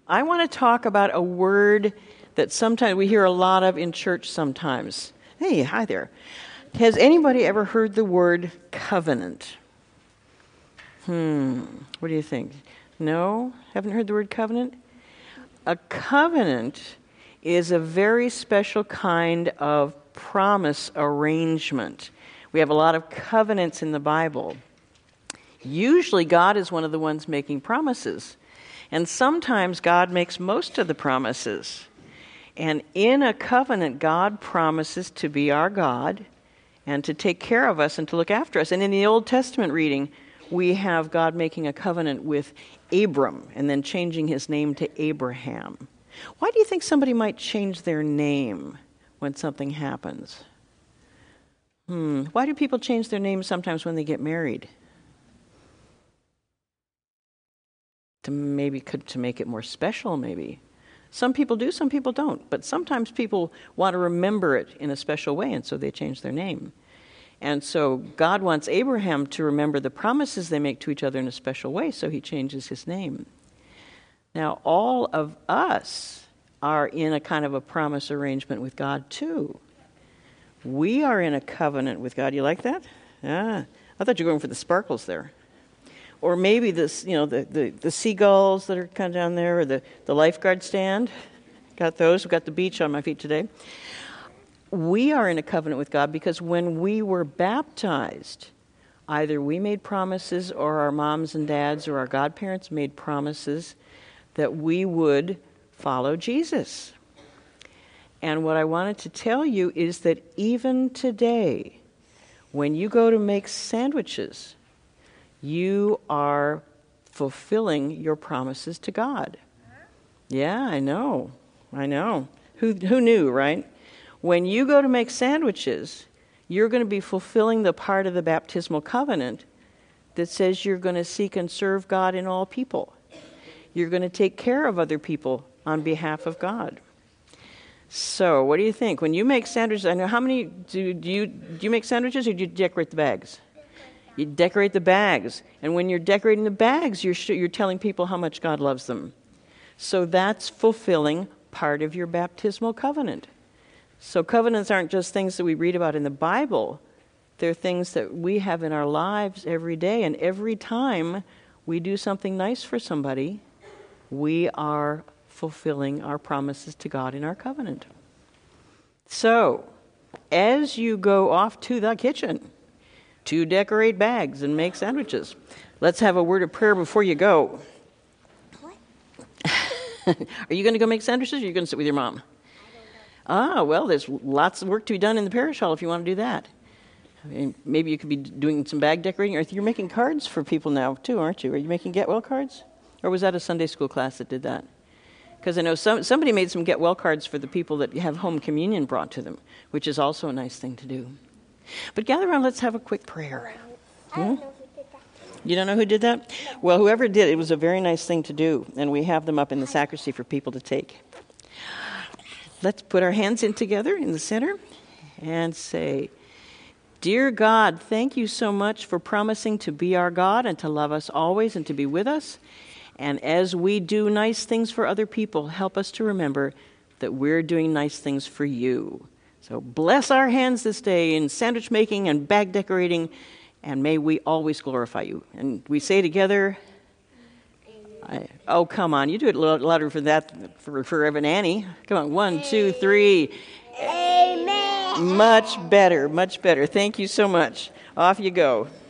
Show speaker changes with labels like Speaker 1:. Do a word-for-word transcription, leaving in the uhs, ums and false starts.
Speaker 1: I want to talk about a word that sometimes we hear a lot of in church sometimes. Hey, hi there. Has anybody ever heard the word covenant? Hmm, what do you think? No? Haven't heard the word covenant? A covenant is a very special kind of promise arrangement. We have a lot of covenants in the Bible. Usually God is one of the ones making promises. And sometimes God makes most of the promises. And in a covenant, God promises to be our God and to take care of us and to look after us. And in the Old Testament reading, we have God making a covenant with Abram and then changing his name to Abraham. Why do you think somebody might change their name when something happens? Hmm. Why do people change their name sometimes when they get married? To maybe could to make it more special, maybe. Some people do, some people don't. But sometimes people want to remember it in a special way, and so they change their name. And so God wants Abraham to remember the promises they make to each other in a special way, so he changes his name. Now, all of us are in a kind of a promise arrangement with God, too. We are in a covenant with God. You like that? Ah, I thought you were going for the sparkles there. Or maybe this, you know, the, the, the seagulls that are kind of down there, or the, the lifeguard stand. Got those. We've got the beach on my feet today. We are in a covenant with God because when we were baptized, either we made promises or our moms and dads or our godparents made promises that we would follow Jesus. And what I wanted to tell you is that even today, when you go to make sandwiches, you are fulfilling your promises to God. Yeah, I know. I know. Who who knew, right? When you go to make sandwiches, you're going to be fulfilling the part of the baptismal covenant that says you're going to seek and serve God in all people. You're going to take care of other people on behalf of God. So, what do you think? When you make sandwiches, I know how many do, do you do you make sandwiches or do you decorate the bags? You decorate the bags. And when you're decorating the bags, you're sh- you're telling people how much God loves them. So that's fulfilling part of your baptismal covenant. So covenants aren't just things that we read about in the Bible. They're things that we have in our lives every day. And every time we do something nice for somebody, we are fulfilling our promises to God in our covenant. So, as you go off to the kitchen to decorate bags and make sandwiches, let's have a word of prayer before you go. What? Are you going to go make sandwiches, or are you going to sit with your mom? Ah, well, there's lots of work to be done in the parish hall if you want to do that. I mean, maybe you could be doing some bag decorating, or you're making cards for people now, too, aren't you? Are you making Get Well cards? Or was that a Sunday school class that did that? Because I know some, somebody made some Get Well cards for the people that have home communion brought to them, which is also a nice thing to do. But gather around, let's have a quick prayer.
Speaker 2: I don't
Speaker 1: Hmm?
Speaker 2: know who did that.
Speaker 1: You don't know who did that? Well, whoever did, it was a very nice thing to do, and we have them up in the sacristy for people to take. Let's put our hands in together in the center and say, Dear God, thank you so much for promising to be our God and to love us always and to be with us. And as we do nice things for other people, help us to remember that we're doing nice things for you. So bless our hands this day in sandwich making and bag decorating, and may we always glorify you. And we say together, I, oh, come on, you do it a little louder for that, for, for Evan Annie. Come on, one, two, three.
Speaker 2: Amen.
Speaker 1: Much better, much better. Thank you so much. Off you go.